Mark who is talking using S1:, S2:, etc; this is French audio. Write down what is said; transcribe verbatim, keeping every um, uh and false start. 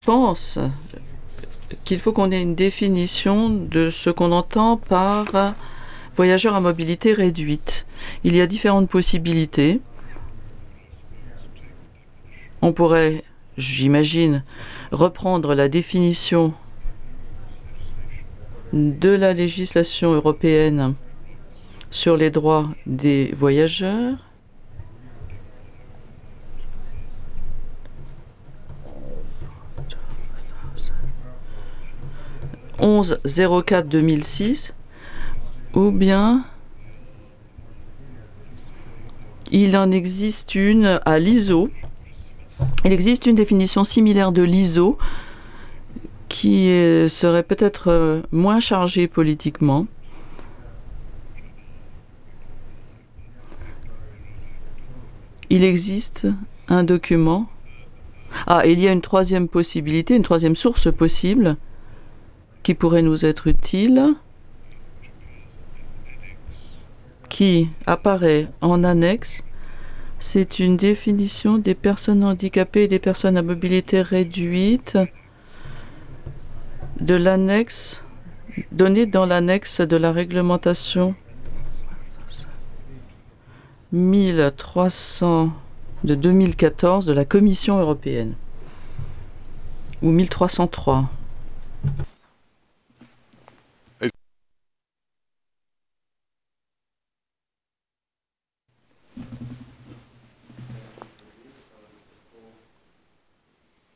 S1: pense qu'il faut qu'on ait une définition de ce qu'on entend par voyageurs à mobilité réduite. Il y a différentes possibilités. On pourrait, j'imagine, reprendre la définition de la législation européenne sur les droits des voyageurs. onze zéro quatre deux mille six, ou bien il en existe une à l'I S O. Il existe une définition similaire de l'I S O qui serait peut-être moins chargée politiquement. Il existe un document. Ah, il y a une troisième possibilité, une troisième source possible qui pourrait nous être utile, qui apparaît en annexe. C'est une définition des personnes handicapées et des personnes à mobilité réduite de l'annexe, donnée dans l'annexe de la réglementation mille trois cents de deux mille quatorze de la Commission européenne, ou mille trois cent trois.